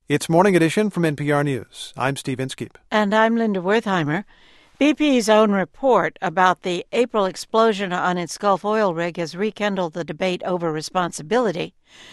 It's Morning Edition from NPR News. I'm Steve Inskeep. And I'm Linda Wertheimer. BP's own report about the April explosion on its Gulf oil rig has rekindled the debate over responsibility.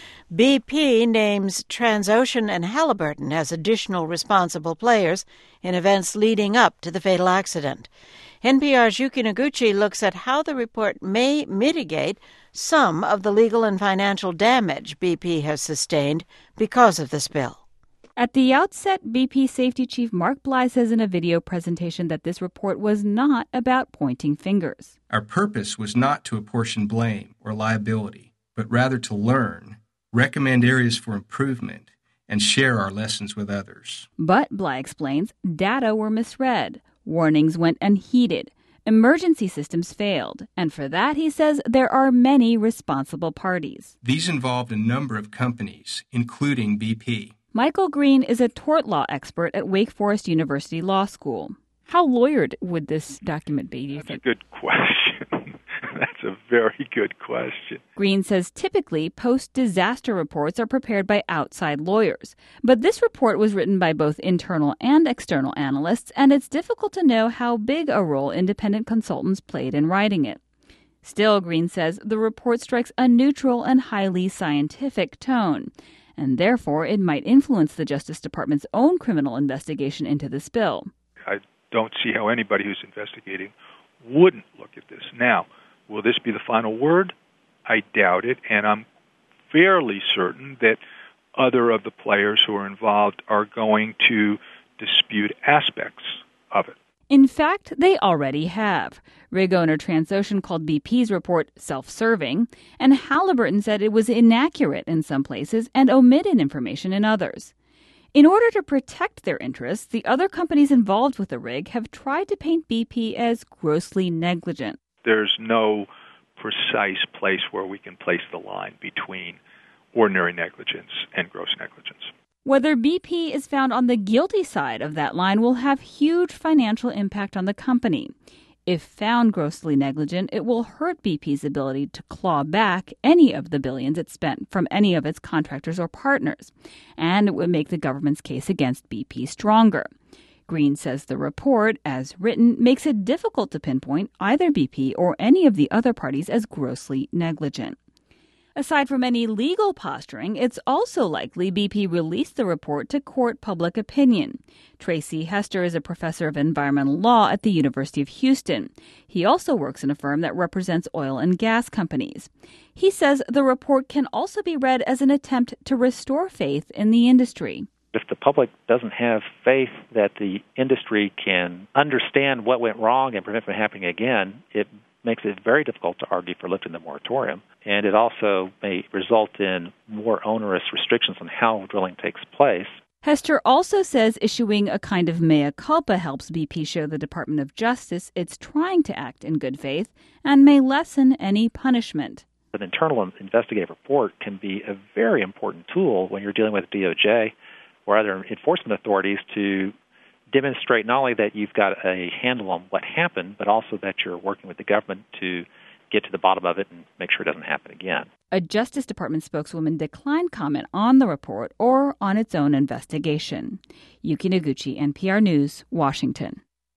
BP names Transocean and Halliburton as additional responsible players in events leading up to the fatal accident. NPR's Yuki Noguchi looks at how the report may mitigate some of the legal and financial damage BP has sustained because of the spill. At the outset, BP Safety Chief Mark Bly says in a video presentation that this report was not about pointing fingers. Our purpose was not to apportion blame or liability, but rather to learn, recommend areas for improvement, and share our lessons with others. But, Bly explains, data were misread, warnings went unheeded, emergency systems failed, and for that, he says, there are many responsible parties. These involved a number of companies, including BP. Michael Green is a tort law expert at Wake Forest University Law School. How lawyered would this document be, do you think? That's a good question. That's a very good question. Green says typically post-disaster reports are prepared by outside lawyers. But this report was written by both internal and external analysts, and it's difficult to know how big a role independent consultants played in writing it. Still, Green says the report strikes a neutral and highly scientific tone, and therefore it might influence the Justice Department's own criminal investigation into the spill. I don't see how anybody who's investigating wouldn't look at this. Now, will this be the final word? I doubt it, and I'm fairly certain that other of the players who are involved are going to dispute aspects of it. In fact, they already have. Rig owner Transocean called BP's report self-serving, and Halliburton said it was inaccurate in some places and omitted information in others. In order to protect their interests, the other companies involved with the rig have tried to paint BP as grossly negligent. There's no precise place where we can place the line between ordinary negligence and gross negligence. Whether BP is found on the guilty side of that line will have huge financial impact on the company. If found grossly negligent, it will hurt BP's ability to claw back any of the billions it spent from any of its contractors or partners, and it would make the government's case against BP stronger. Green says the report, as written, makes it difficult to pinpoint either BP or any of the other parties as grossly negligent. Aside from any legal posturing, it's also likely BP released the report to court public opinion. Tracy Hester is a professor of environmental law at the University of Houston. He also works in a firm that represents oil and gas companies. He says the report can also be read as an attempt to restore faith in the industry. If the public doesn't have faith that the industry can understand what went wrong and prevent it from happening again, it makes it very difficult to argue for lifting the moratorium. And it also may result in more onerous restrictions on how drilling takes place. Hester also says issuing a kind of mea culpa helps BP show the Department of Justice it's trying to act in good faith and may lessen any punishment. An internal investigative report can be a very important tool when you're dealing with DOJ or other enforcement authorities to demonstrate not only that you've got a handle on what happened, but also that you're working with the government to get to the bottom of it and make sure it doesn't happen again. A Justice Department spokeswoman declined comment on the report or on its own investigation. Yuki Noguchi, NPR News, Washington.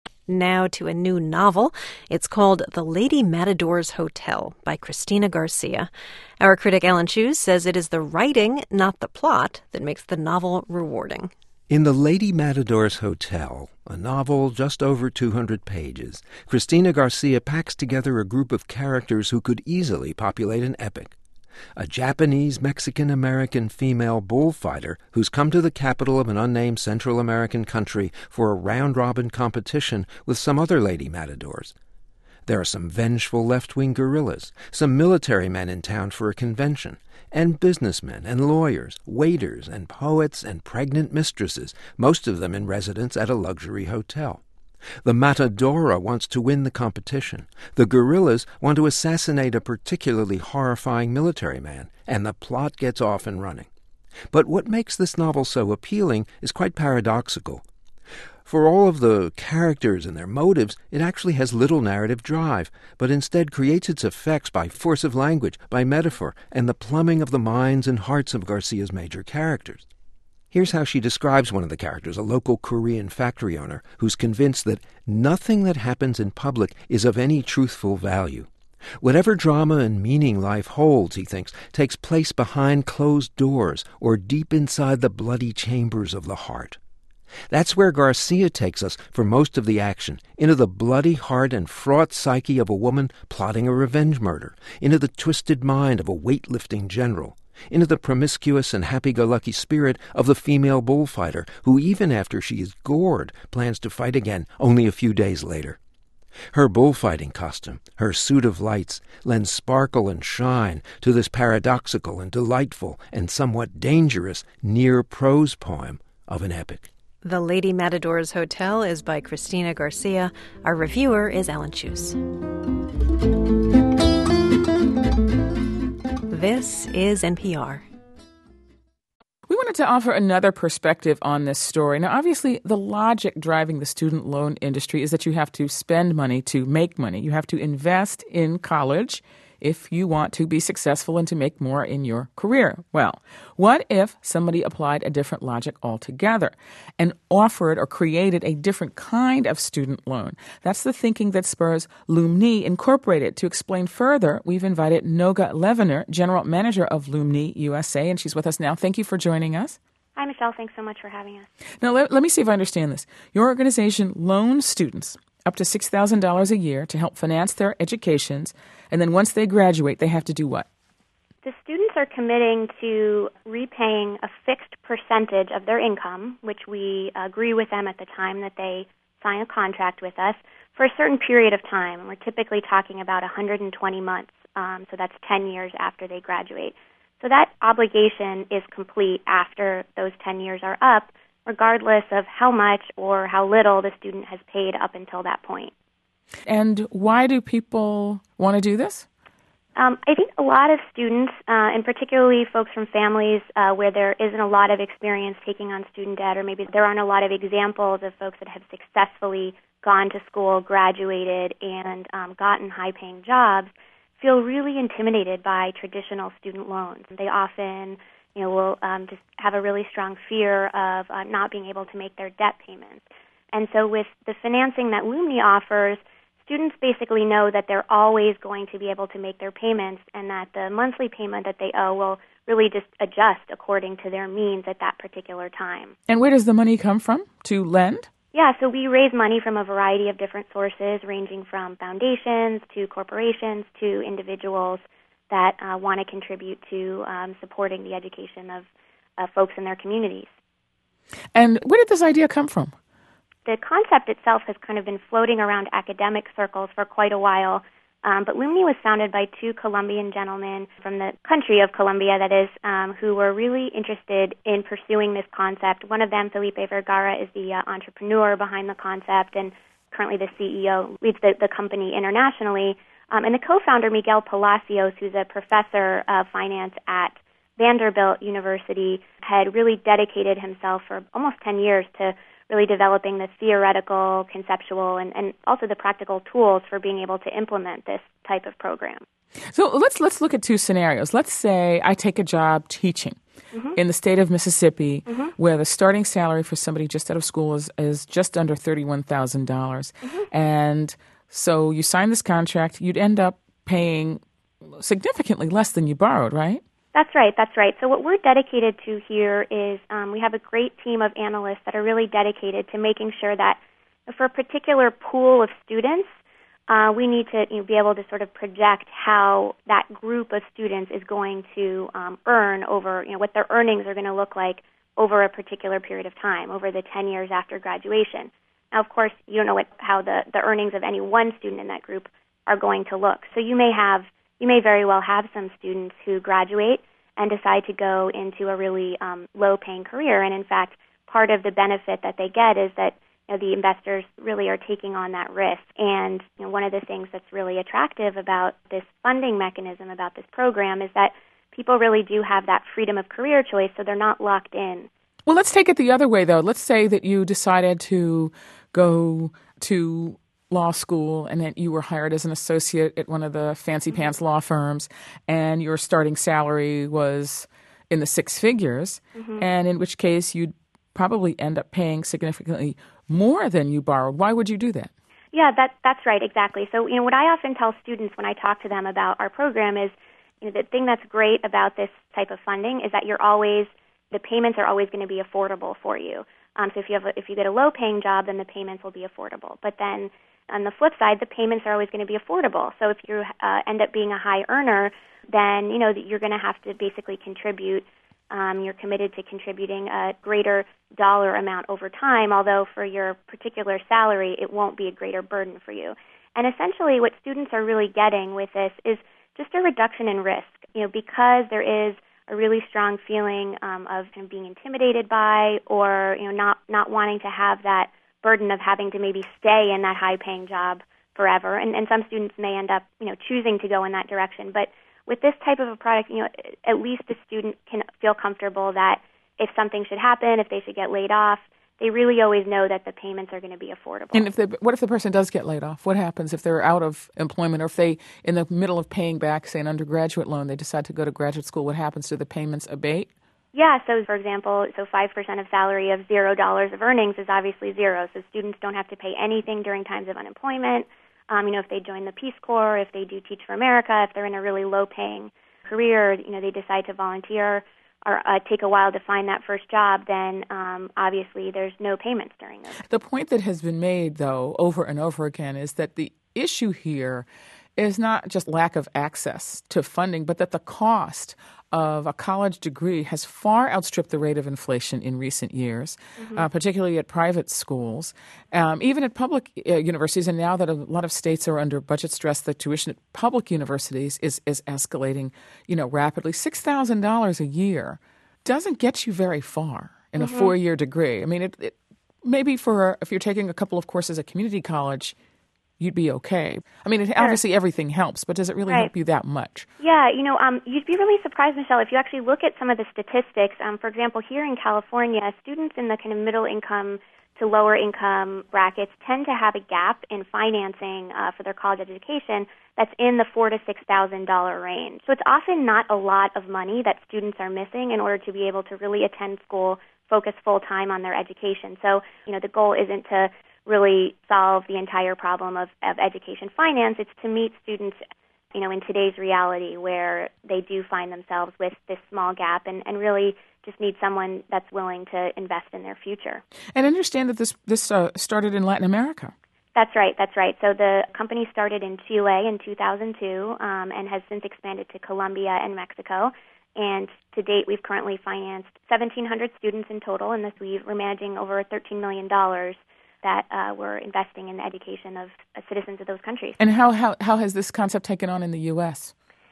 Now to a new novel. It's called The Lady Matador's Hotel by Christina Garcia. Our critic Ellen Shoes says it is the writing, not the plot, that makes the novel rewarding. In The Lady Matador's Hotel, a novel just over 200 pages, Christina Garcia packs together a group of characters who could easily populate an epic. A Japanese Mexican-American female bullfighter who's come to the capital of an unnamed Central American country for a round-robin competition with some other lady matadors. There are some vengeful left-wing guerrillas, some military men in town for a convention, and businessmen and lawyers, waiters and poets and pregnant mistresses, most of them in residence at a luxury hotel. The matadora wants to win the competition. The guerrillas want to assassinate a particularly horrifying military man, and the plot gets off and running. But what makes this novel so appealing is quite paradoxical. For all of the characters and their motives, it actually has little narrative drive, but instead creates its effects by force of language, by metaphor, and the plumbing of the minds and hearts of Garcia's major characters. Here's how she describes one of the characters, a local Korean factory owner who's convinced that nothing that happens in public is of any truthful value. Whatever drama and meaning life holds, he thinks, takes place behind closed doors or deep inside the bloody chambers of the heart. That's where Garcia takes us for most of the action, into the bloody heart and fraught psyche of a woman plotting a revenge murder, into the twisted mind of a weightlifting general, into the promiscuous and happy-go-lucky spirit of the female bullfighter who, even after she is gored, plans to fight again only a few days later. Her bullfighting costume, her suit of lights, lend sparkle and shine to this paradoxical and delightful and somewhat dangerous near-prose poem of an epic. The Lady Matadors Hotel is by Cristina Garcia. Our reviewer is Alan Schuss. This is NPR. We wanted to offer another perspective on this story. Now, obviously, the logic driving the student loan industry is that you have to spend money to make money. You have to invest in college if you want to be successful and to make more in your career. Well, what if somebody applied a different logic altogether and offered or created a different kind of student loan? That's the thinking that spurs Lumni Incorporated. To explain further, we've invited Noga Leviner, General Manager of Lumni USA, and she's with us now. Thank you for joining us. Hi, Michelle. Thanks so much for having us. Now, let me see if I understand this. Your organization loans students up to $6,000 a year to help finance their educations, and then once they graduate, they have to do what? The students are committing to repaying a fixed percentage of their income, which we agree with them at the time that they sign a contract with us, for a certain period of time. And we're typically talking about 120 months, so that's 10 years after they graduate. So that obligation is complete after those 10 years are up, regardless of how much or how little the student has paid up until that point. And why do people want to do this? I think a lot of students, and particularly folks from families where there isn't a lot of experience taking on student debt, or maybe there aren't a lot of examples of folks that have successfully gone to school, graduated, and gotten high-paying jobs, feel really intimidated by traditional student loans. They often will just have a really strong fear of not being able to make their debt payments. And so with the financing that Lumni offers, students basically know that they're always going to be able to make their payments and that the monthly payment that they owe will really just adjust according to their means at that particular time. And where does the money come from to lend? Yeah, so we raise money from a variety of different sources, ranging from foundations to corporations to individuals that want to contribute to supporting the education of folks in their communities. And where did this idea come from? The concept itself has kind of been floating around academic circles for quite a while, but Lumni was founded by two Colombian gentlemen from the country of Colombia, that is, who were really interested in pursuing this concept. One of them, Felipe Vergara, is the entrepreneur behind the concept and currently the CEO, leads the company internationally. And the co-founder, Miguel Palacios, who's a professor of finance at Vanderbilt University, had really dedicated himself for almost 10 years to really developing the theoretical, conceptual, and also the practical tools for being able to implement this type of program. So let's look at two scenarios. Let's say I take a job teaching in the state of Mississippi, where the starting salary for somebody just out of school is just under $31,000. And so you sign this contract, you'd end up paying significantly less than you borrowed, right? That's right. So what we're dedicated to here is we have a great team of analysts that are really dedicated to making sure that for a particular pool of students, we need to be able to sort of project how that group of students is going to earn over, what their earnings are going to look like over a particular period of time, over the 10 years after graduation. Now, of course, you don't know how the earnings of any one student in that group are going to look. So you may very well have some students who graduate and decide to go into a really low-paying career. And in fact, part of the benefit that they get is that the investors really are taking on that risk. And one of the things that's really attractive about this funding mechanism, about this program, is that people really do have that freedom of career choice, so they're not locked in. Well, let's take it the other way, though. Let's say that you decided to go to law school and that you were hired as an associate at one of the fancy pants law firms, and your starting salary was in the six figures, and in which case you'd probably end up paying significantly more than you borrowed. Why would you do that? Yeah, that's right, exactly. So, what I often tell students when I talk to them about our program is, the thing that's great about this type of funding is that the payments are always going to be affordable for you. So if you get a low-paying job, then the payments will be affordable. But then on the flip side, the payments are always going to be affordable. So if you end up being a high earner, then you're going to have to basically contribute. You're committed to contributing a greater dollar amount over time, although for your particular salary, it won't be a greater burden for you. And essentially what students are really getting with this is just a reduction in risk, because there is a really strong feeling of being intimidated by or, not wanting to have that burden of having to maybe stay in that high-paying job forever. And some students may end up, choosing to go in that direction. But with this type of a product, at least the student can feel comfortable that if something should happen, if they should get laid off, they really always know that the payments are going to be affordable. And what if the person does get laid off? What happens if they're out of employment, or if they, in the middle of paying back, say, an undergraduate loan, they decide to go to graduate school? What happens? Do the payments abate? Yeah, so for example, 5% of salary of $0 of earnings is obviously zero. So students don't have to pay anything during times of unemployment. If they join the Peace Corps, if they do Teach for America, if they're in a really low-paying career, they decide to volunteer or take a while to find that first job, then obviously there's no payments during those. The point that has been made, though, over and over again is that the issue here is not just lack of access to funding, but that the cost of a college degree has far outstripped the rate of inflation in recent years, particularly at private schools, even at public universities. And now that a lot of states are under budget stress, the tuition at public universities is escalating, rapidly. $6,000 a year doesn't get you very far in a 4-year degree. I mean, it maybe if you're taking a couple of courses at community college, you'd be okay. I mean, obviously everything helps, but does it really help you that much? Yeah, you'd be really surprised, Michelle, if you actually look at some of the statistics. For example, here in California, students in the kind of middle income to lower income brackets tend to have a gap in financing for their college education that's in the $4,000 to $6,000 range. So it's often not a lot of money that students are missing in order to be able to really attend school, focus full time on their education. So, the goal isn't to really solve the entire problem of education finance. It's to meet students, in today's reality where they do find themselves with this small gap and really just need someone that's willing to invest in their future. And understand that this started in Latin America. That's right. So the company started in Chile in 2002 and has since expanded to Colombia and Mexico. And to date, we've currently financed 1,700 students in total, and we're managing over $13 million that we're investing in the education of citizens of those countries. And how has this concept taken on in the U.S.?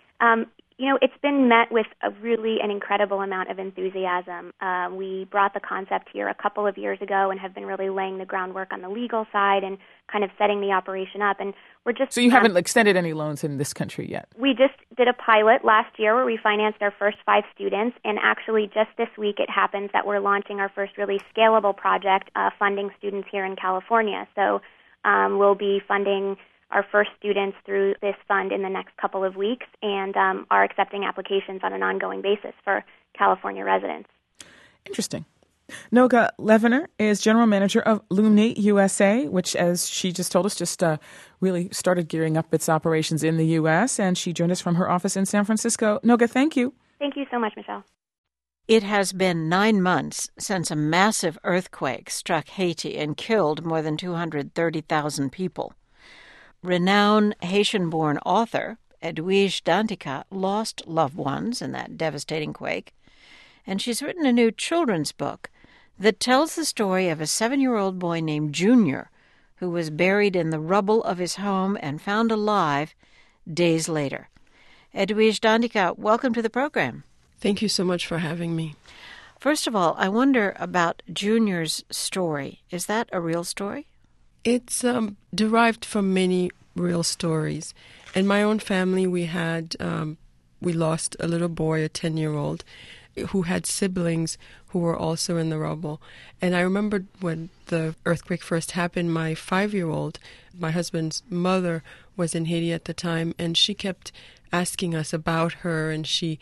It's been met with an incredible amount of enthusiasm. We brought the concept here a couple of years ago and have been really laying the groundwork on the legal side and kind of setting the operation up. And we're just So you haven't extended any loans in this country yet? We just did a pilot last year where we financed our first 5 students, and actually just this week it happens that we're launching our first really scalable project funding students here in California. So we'll be funding our first students through this fund in the next couple of weeks and are accepting applications on an ongoing basis for California residents. Interesting. Noga Leviner is general manager of Lumni USA, which, as she just told us, just really started gearing up its operations in the U.S., and she joined us from her office in San Francisco. Noga, thank you. Thank you so much, Michelle. It has been 9 months since a massive earthquake struck Haiti and killed more than 230,000 people. Renowned Haitian-born author Edwige Danticat lost loved ones in that devastating quake, and she's written a new children's book that tells the story of a 7-year-old boy named Junior who was buried in the rubble of his home and found alive days later. Edwige Danticat, welcome to the program. Thank you so much for having me. First of all, I wonder about Junior's story. Is that a real story? It's derived from many real stories. In my own family, we lost a little boy, a 10-year-old, who had siblings who were also in the rubble. And I remember when the earthquake first happened, my 5-year-old, my husband's mother, was in Haiti at the time, and she kept asking us about her, and she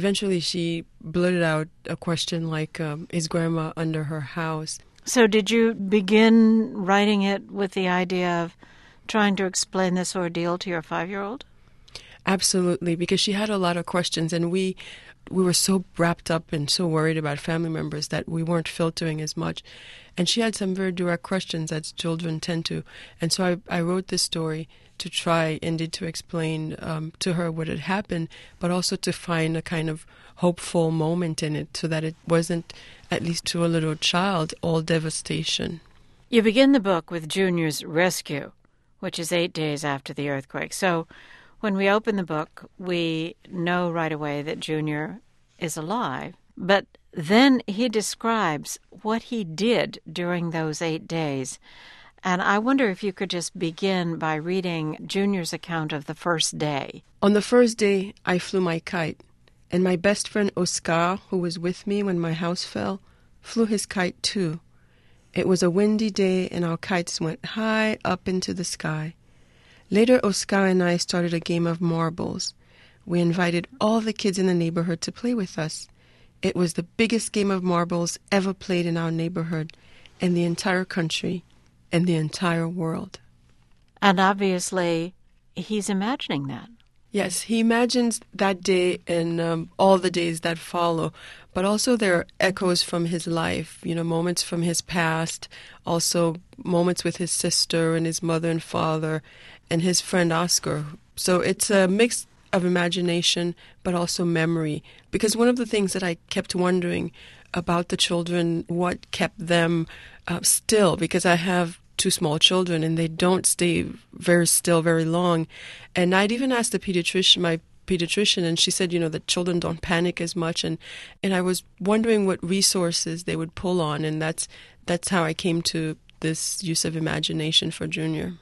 blurted out a question like, is Grandma under her house? So did you begin writing it with the idea of trying to explain this ordeal to your 5-year-old? Absolutely, because she had a lot of questions, and we were so wrapped up and so worried about family members that we weren't filtering as much. And she had some very direct questions, as children tend to. And so I wrote this story to try, indeed, to explain to her what had happened, but also to find a kind of hopeful moment in it so that it wasn't, at least to a little child, all devastation. You begin the book with Junior's rescue, which is 8 days after the earthquake. So when we open the book, we know right away that Junior is alive. But then he describes what he did during those 8 days. And I wonder if you could just begin by reading Junior's account of the first day. On the first day, I flew my kite, and my best friend Oscar, who was with me when my house fell, flew his kite too. It was a windy day, and our kites went high up into the sky. Later, Oscar and I started a game of marbles. We invited all the kids in the neighborhood to play with us. It was the biggest game of marbles ever played in our neighborhood, in the entire country, and the entire world. And obviously, he's imagining that. Yes, he imagines that day and all the days that follow. But also there are echoes from his life, moments from his past, also moments with his sister and his mother and father and his friend Oscar. So it's a mix of imagination but also memory. Because one of the things that I kept wondering about the children, what kept them still, because I have 2 small children and they don't stay very still very long. And I'd even asked my pediatrician, and she said, that children don't panic as much. And I was wondering what resources they would pull on, and that's how I came to this use of imagination for Junior.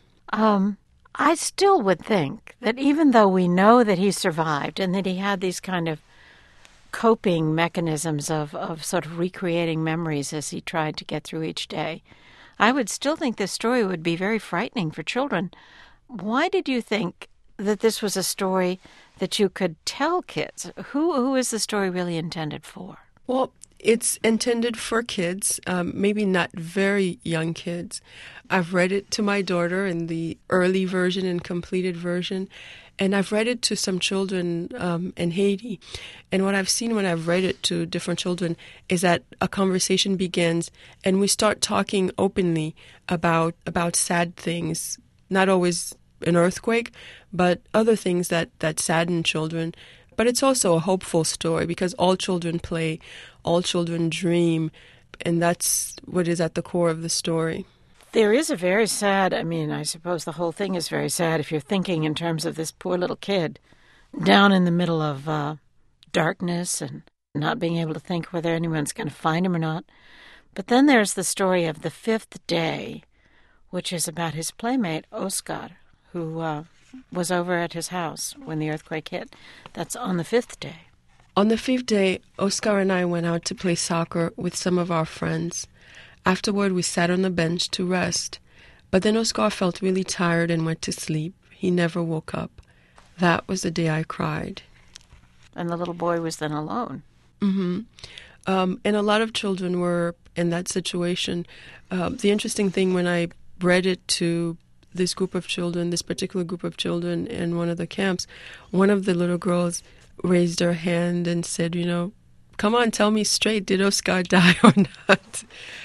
I still would think that even though we know that he survived and that he had these kind of coping mechanisms of sort of recreating memories as he tried to get through each day, I would still think this story would be very frightening for children. Why did you think that this was a story that you could tell kids? Who is the story really intended for? Well, it's intended for kids, maybe not very young kids. I've read it to my daughter in the early version and completed version, and I've read it to some children in Haiti. And what I've seen when I've read it to different children is that a conversation begins, and we start talking openly about sad things, not always an earthquake, but other things that sadden children. But it's also a hopeful story because all children play, all children dream, and that's what is at the core of the story. There is a very sad, I suppose the whole thing is very sad if you're thinking in terms of this poor little kid down in the middle of darkness and not being able to think whether anyone's going to find him or not. But then there's the story of the 5th day, which is about his playmate, Oscar, who was over at his house when the earthquake hit. That's on the 5th day. On the 5th day, Oscar and I went out to play soccer with some of our friends. Afterward, we sat on the bench to rest. But then Oscar felt really tired and went to sleep. He never woke up. That was the day I cried. And the little boy was then alone. Mm-hmm. And a lot of children were in that situation. The interesting thing, when I read it to this particular group of children in one of the camps, one of the little girls raised her hand and said, come on, tell me straight, did Oscar die or not?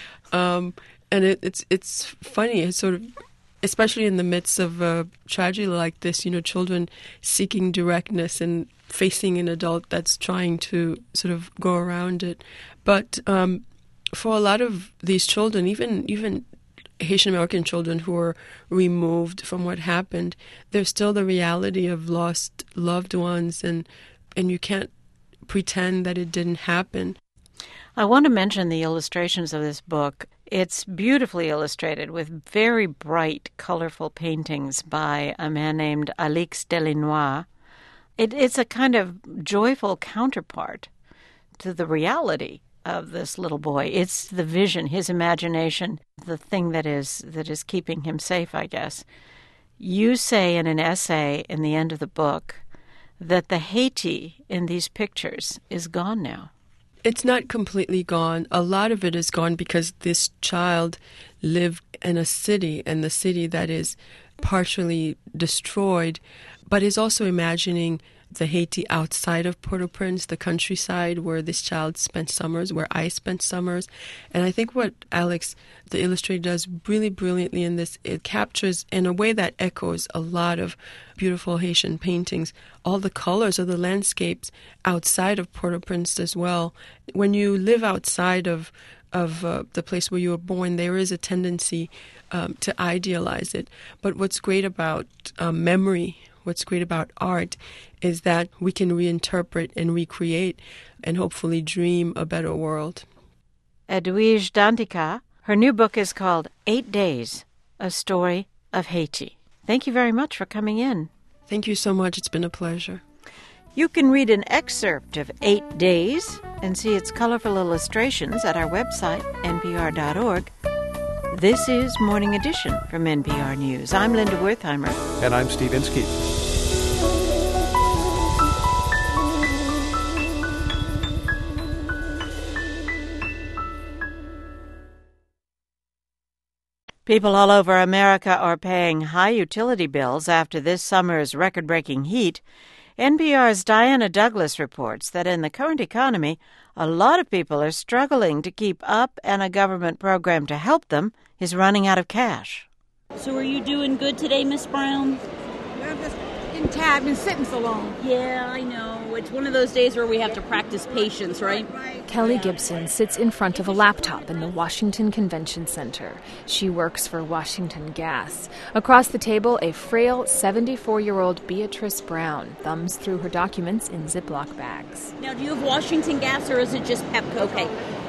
And it's funny, it's sort of, especially in the midst of a tragedy like this, children seeking directness and facing an adult that's trying to sort of go around it. But for a lot of these children, even Haitian American children who are removed from what happened, there's still the reality of lost loved ones, and you can't pretend that it didn't happen. I want to mention the illustrations of this book. It's beautifully illustrated with very bright, colorful paintings by a man named Alix Delinois. It's a kind of joyful counterpart to the reality of this little boy. It's the vision, his imagination, the thing that is keeping him safe, I guess. You say in an essay in the end of the book that the Haiti in these pictures is gone now. It's not completely gone. A lot of it is gone because this child lived in a city, and the city that is partially destroyed, but is also imagining the Haiti outside of Port-au-Prince, the countryside where this child spent summers, where I spent summers. And I think what Alex, the illustrator, does really brilliantly in this, it captures in a way that echoes a lot of beautiful Haitian paintings, all the colors of the landscapes outside of Port-au-Prince as well. When you live outside of the place where you were born, there is a tendency to idealize it. But what's great about memory, what's great about art, is that we can reinterpret and recreate and hopefully dream a better world. Edwige Dantica, her new book is called 8 Days, A Story of Haiti. Thank you very much for coming in. Thank you so much. It's been a pleasure. You can read an excerpt of 8 Days and see its colorful illustrations at our website, npr.org. This is Morning Edition from NPR News. I'm Linda Wertheimer. And I'm Steve Inskeep. People all over America are paying high utility bills after this summer's record-breaking heat. NPR's Diana Douglas reports that in the current economy, a lot of people are struggling to keep up, and a government program to help them is running out of cash. So are you doing good today, Miss Brown? I'm just getting tired. I've been sitting so long. Yeah, I know. It's one of those days where we have to practice patience, right? Kelly Gibson sits in front of a laptop in the Washington Convention Center. She works for Washington Gas. Across the table, a frail 74-year-old Beatrice Brown thumbs through her documents in Ziploc bags. Now, do you have Washington Gas or is it just Pepco? Okay.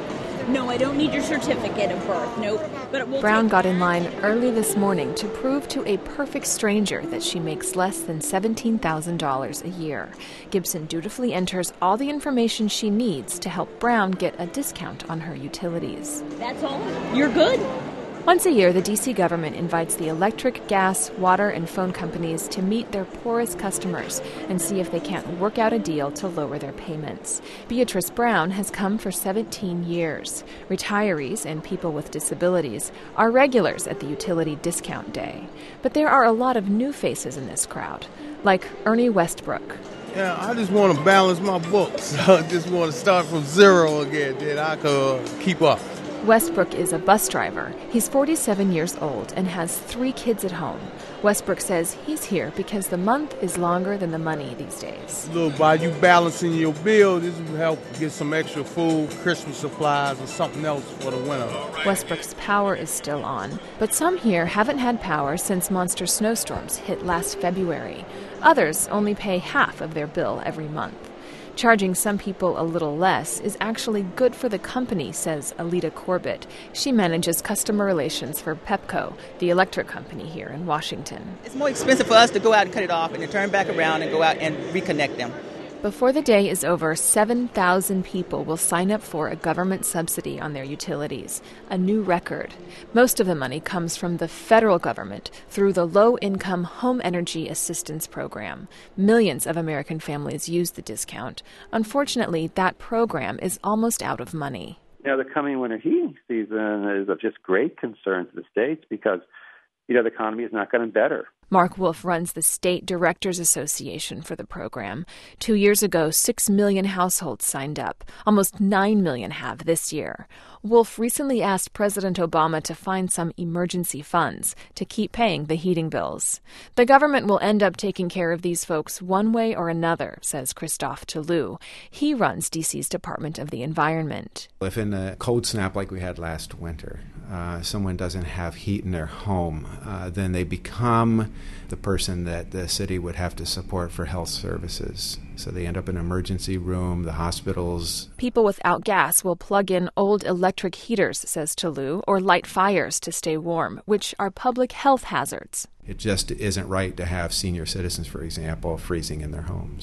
No, I don't need your certificate of birth. Nope. But Brown got in line early this morning to prove to a perfect stranger that she makes less than $17,000 a year. Gibson dutifully enters all the information she needs to help Brown get a discount on her utilities. That's all? You're good? Once a year, the D.C. government invites the electric, gas, water, and phone companies to meet their poorest customers and see if they can't work out a deal to lower their payments. Beatrice Brown has come for 17 years. Retirees and people with disabilities are regulars at the utility discount day. But there are a lot of new faces in this crowd, like Ernie Westbrook. Yeah, I just want to balance my books. I just want to start from zero again, then I could keep up. Westbrook is a bus driver. He's 47 years old and has 3 kids at home. Westbrook says he's here because the month is longer than the money these days. Look, by you balancing your bill, this will help get some extra food, Christmas supplies, or something else for the winter. Westbrook's power is still on, but some here haven't had power since monster snowstorms hit last February. Others only pay half of their bill every month. Charging some people a little less is actually good for the company, says Alita Corbett. She manages customer relations for Pepco, the electric company here in Washington. It's more expensive for us to go out and cut it off and to turn back around and go out and reconnect them. Before the day is over, 7,000 people will sign up for a government subsidy on their utilities, a new record. Most of the money comes from the federal government through the Low-Income Home Energy Assistance Program. Millions of American families use the discount. Unfortunately, that program is almost out of money. The coming winter heating season is of just great concern to the states because, the economy is not getting better. Mark Wolf runs the State Directors Association for the program. 2 years ago, 6 million households signed up. Almost 9 million have this year. Wolf recently asked President Obama to find some emergency funds to keep paying the heating bills. The government will end up taking care of these folks one way or another, says Christophe Toulouse. He runs D.C.'s Department of the Environment. If in a cold snap like we had last winter, someone doesn't have heat in their home, then they become the person that the city would have to support for health services. So they end up in an emergency room, the hospitals. People without gas will plug in old electric heaters, says Toulouse, or light fires to stay warm, which are public health hazards. It just isn't right to have senior citizens, for example, freezing in their homes.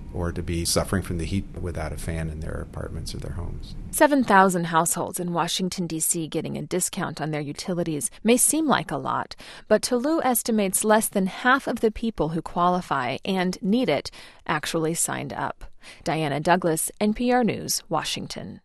or to be suffering from the heat without a fan in their apartments or their homes. 7,000 households in Washington, D.C. getting a discount on their utilities may seem like a lot, but Toulouse estimates less than half of the people who qualify and need it actually signed up. Diana Douglas, NPR News, Washington.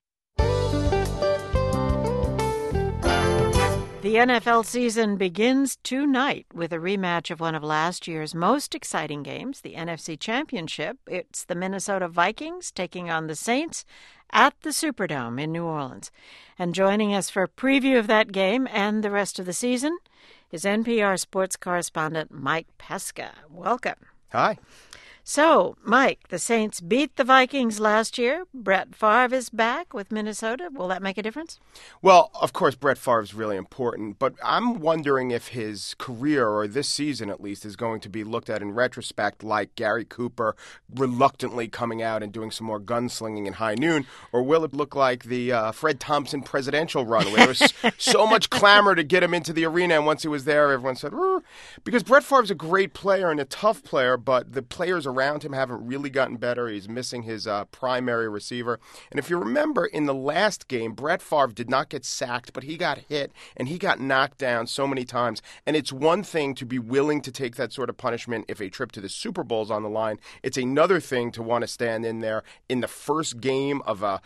The NFL season begins tonight with a rematch of one of last year's most exciting games, the NFC Championship. It's the Minnesota Vikings taking on the Saints at the Superdome in New Orleans. And joining us for a preview of that game and the rest of the season is NPR sports correspondent Mike Pesca. Welcome. Hi. So, Mike, the Saints beat the Vikings last year. Brett Favre is back with Minnesota. Will that make a difference? Well, of course, Brett Favre is really important, but I'm wondering if his career, or this season at least, is going to be looked at in retrospect like Gary Cooper reluctantly coming out and doing some more gunslinging in High Noon, or will it look like the Fred Thompson presidential run, where there was so much clamor to get him into the arena, and once he was there, everyone said, because Brett Favre's a great player and a tough player, but the players around him haven't really gotten better. He's missing his primary receiver. And if you remember, in the last game, Brett Favre did not get sacked, but he got hit and he got knocked down so many times. And it's one thing to be willing to take that sort of punishment if a trip to the Super Bowl is on the line. It's another thing to want to stand in there in the first game of a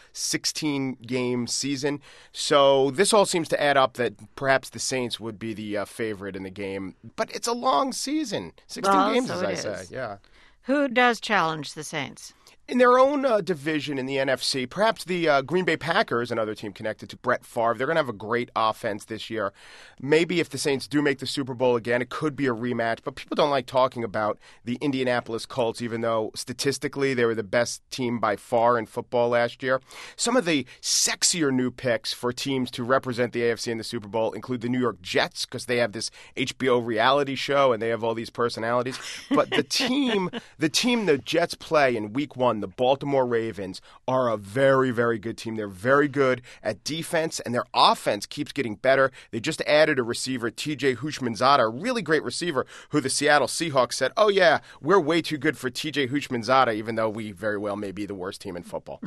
16-game season. So this all seems to add up that perhaps the Saints would be the favorite in the game. But it's a long season. 16 games, as I say. Yeah. Who does challenge the Saints? In their own division in the NFC, perhaps the Green Bay Packers, another team connected to Brett Favre, they're going to have a great offense this year. Maybe if the Saints do make the Super Bowl again, it could be a rematch. But people don't like talking about the Indianapolis Colts, even though statistically they were the best team by far in football last year. Some of the sexier new picks for teams to represent the AFC in the Super Bowl include the New York Jets, because they have this HBO reality show and they have all these personalities. But the team the Jets play in Week 1, the Baltimore Ravens, are a very, very good team. They're very good at defense, and their offense keeps getting better. They just added a receiver, TJ Houshmandzadeh, a really great receiver, who the Seattle Seahawks said, oh, yeah, we're way too good for TJ Houshmandzadeh, even though we very well may be the worst team in football.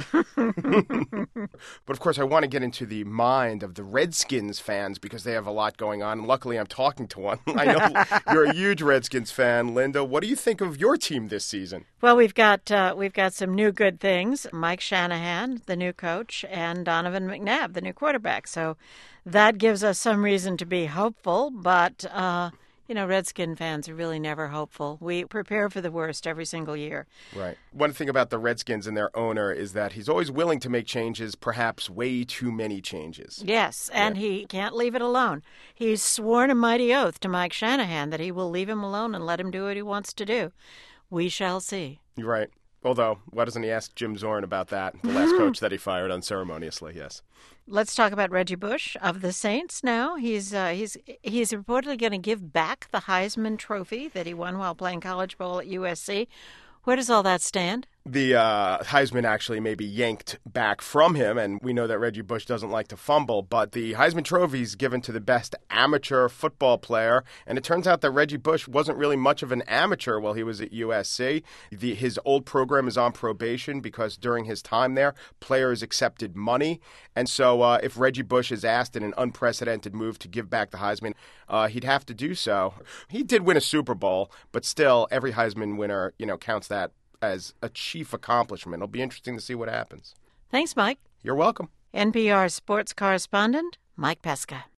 But, of course, I want to get into the mind of the Redskins fans because they have a lot going on, and luckily I'm talking to one. I know you're a huge Redskins fan. Linda, what do you think of your team this season? Well, we've got some new good things. Mike Shanahan, the new coach, and Donovan McNabb, the new quarterback. So that gives us some reason to be hopeful. But, Redskin fans are really never hopeful. We prepare for the worst every single year. Right. One thing about the Redskins and their owner is that he's always willing to make changes, perhaps way too many changes. Yes, and he can't leave it alone. He's sworn a mighty oath to Mike Shanahan that he will leave him alone and let him do what he wants to do. We shall see. You're right. Although, why doesn't he ask Jim Zorn about that, the last coach that he fired unceremoniously? Yes. Let's talk about Reggie Bush of the Saints now. He's reportedly going to give back the Heisman Trophy that he won while playing college ball at USC. Where does all that stand? The Heisman actually may be yanked back from him, and we know that Reggie Bush doesn't like to fumble, but the Heisman Trophy is given to the best amateur football player, and it turns out that Reggie Bush wasn't really much of an amateur while he was at USC. His old program is on probation because during his time there, players accepted money, and so if Reggie Bush is asked in an unprecedented move to give back the Heisman, he'd have to do so. He did win a Super Bowl, but still, every Heisman winner, counts that as a chief accomplishment. It'll be interesting to see what happens. Thanks, Mike. You're welcome. NPR sports correspondent Mike Pesca.